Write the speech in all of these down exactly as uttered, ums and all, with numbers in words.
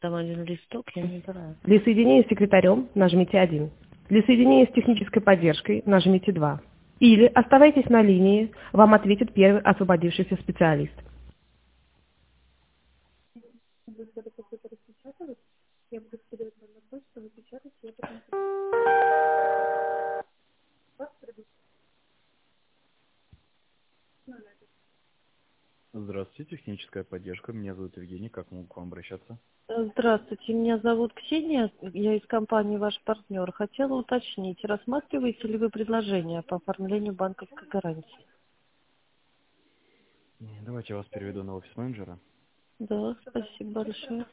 Там один листок, я не знаю. Для соединения с секретарем нажмите один. Для соединения с технической поддержкой нажмите два. Или оставайтесь на линии, вам ответит первый освободившийся специалист. Здравствуйте, техническая поддержка. Меня зовут Евгений. Как могу к вам обращаться? Э, Здравствуйте, меня зовут Ксения, я из компании «Ваш партнер». Хотела уточнить, рассматриваете ли вы предложение по оформлению банковской гарантии? Не, Давайте я вас переведу на офис менеджера. Да, спасибо большое.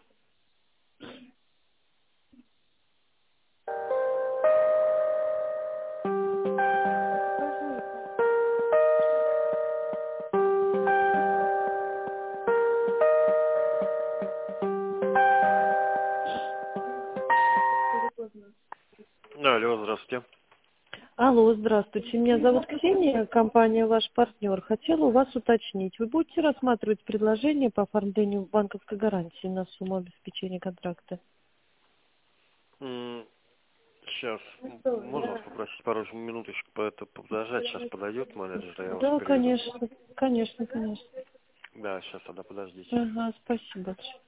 Да, алло, здравствуйте. Алло, здравствуйте, меня зовут Ксения, компания «Ваш партнер». Хотела у вас уточнить, вы будете рассматривать предложение по оформлению банковской гарантии на сумму обеспечения контракта? Сейчас, можно вас попросить пару минуточек по это подождать? Сейчас подойдет менеджер, я вас Да, переведу. конечно, конечно, конечно. Да, сейчас тогда подождите. Ага, спасибо большое.